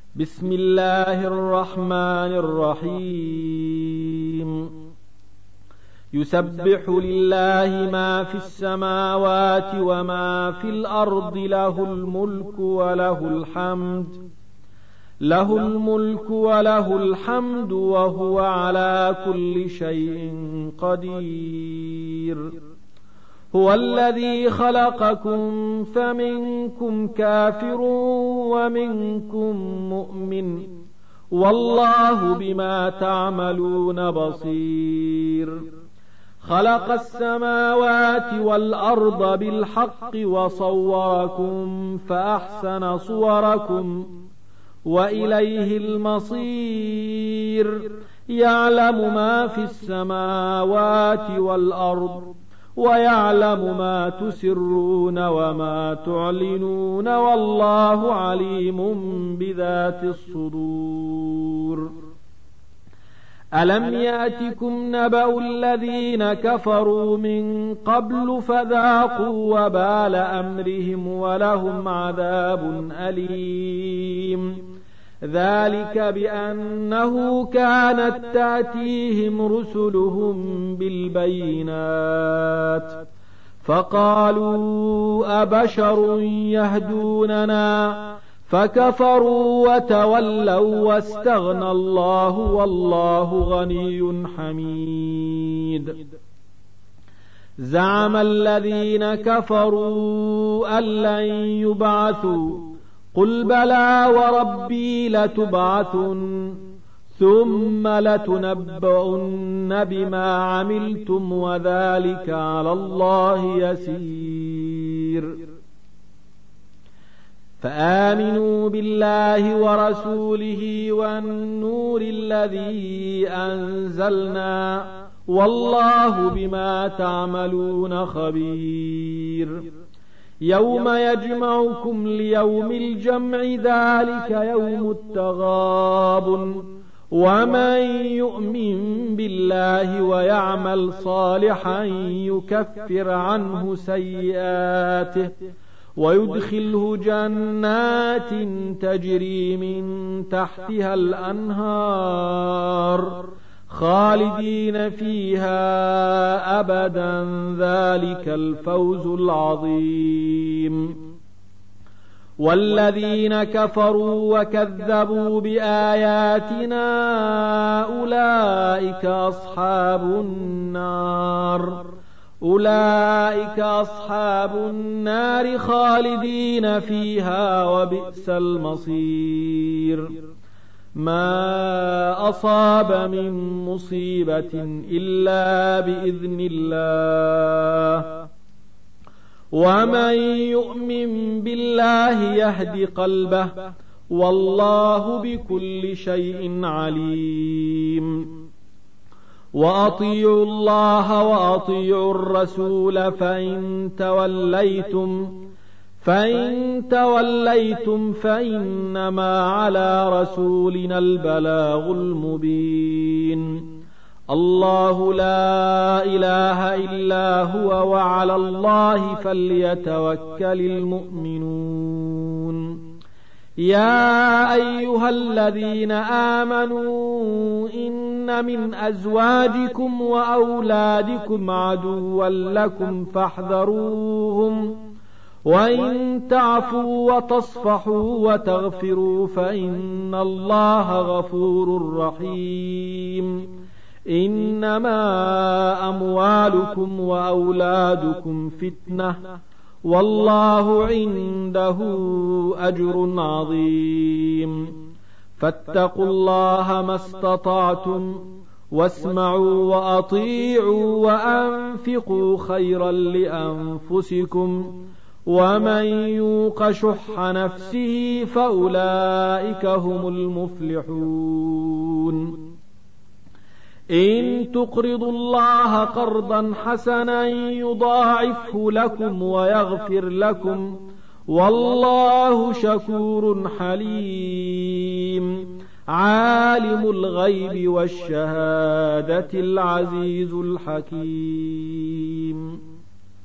بسم الله الرحمن الرحيم يسبح لله ما في السماوات وما في الأرض له الملك وله الحمد وهو على كل شيء قدير هو الذي خلقكم فمنكم كافر ومنكم مؤمن والله بما تعملون بصير خلق السماوات والأرض بالحق وصوركم فأحسن صوركم وإليه المصير يعلم ما في السماوات والأرض ويعلم ما تسرون وما تعلنون والله عليم بذات الصدور ألم يأتكم نبأ الذين كفروا من قبل فذاقوا وبال أمرهم ولهم عذاب أليم ذلك بأنه كانت تأتيهم رسلهم بالبينات فقالوا أبشر يهدوننا فكفروا وتولوا واستغنى الله والله غني حميد زعم الذين كفروا أن لن يبعثوا قل بلى وربي لتبعثن ثم لتنبؤن بما عملتم وذلك على الله يسير فآمنوا بالله ورسوله والنور الذي أنزلنا والله بما تعملون خبير يوم يجمعكم ليوم الجمع ذلك يوم التغابن ومن يؤمن بالله ويعمل صالحا يكفر عنه سيئاته ويدخله جنات تجري من تحتها الأنهار خالدين فيها أبدا ذلك الفوز العظيم والذين كفروا وكذبوا بآياتنا أولئك أصحاب النار خالدين فيها وبئس المصير ما أصاب من مصيبة إلا بإذن الله ومن يؤمن بالله يهد قلبه والله بكل شيء عليم وأطيعوا الله وأطيعوا الرسول فإن توليتم فإنما على رسولنا البلاغ المبين الله لا إله إلا هو وعلى الله فليتوكل المؤمنون يا أيها الذين آمنوا إن من أزواجكم وأولادكم عدوا لكم فاحذروهم وإن تعفوا وتصفحوا وتغفروا فإن الله غفور رحيم إنما أموالكم وأولادكم فتنة والله عنده أجر عظيم فاتقوا الله ما استطعتم واسمعوا وأطيعوا وأنفقوا خيرا لأنفسكم ومن يوق شح نفسه فأولئك هم المفلحون إن تقرضوا الله قرضا حسنا يضاعفه لكم ويغفر لكم والله شكور حليم عالم الغيب والشهادة العزيز الحكيم